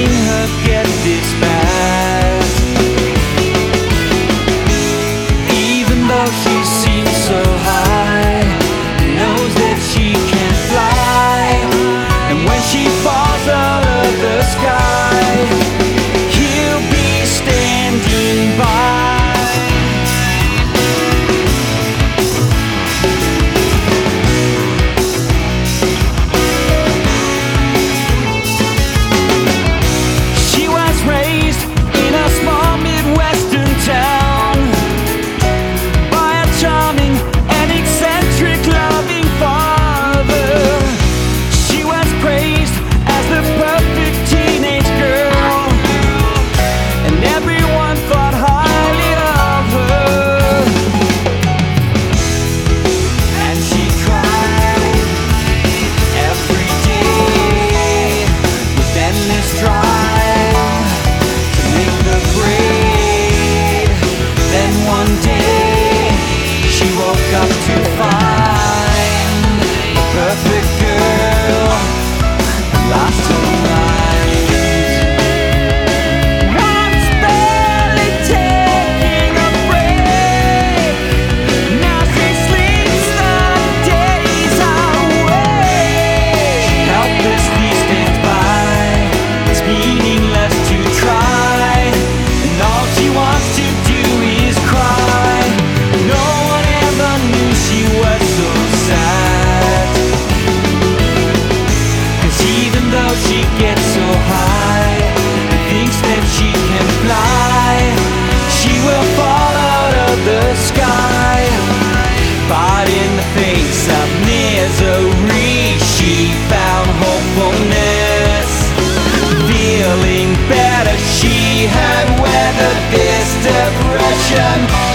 seen her get this bad. Even though she seems so high, knows that she can't fly. And when she falls out of the sky, he'll be standing by. Up to find the perfect girl, lost her mind. Once barely taking a break, now she sleeps the days away. She helplessly stands by, it's meaningless to try, and all she wants to do is cry. No one ever knew she was so sad, 'cause even though she gets so high and thinks that she can fly, she will fall out of the sky. But in the face of misery, she found hopefulness. Feeling better, she had weathered this depression.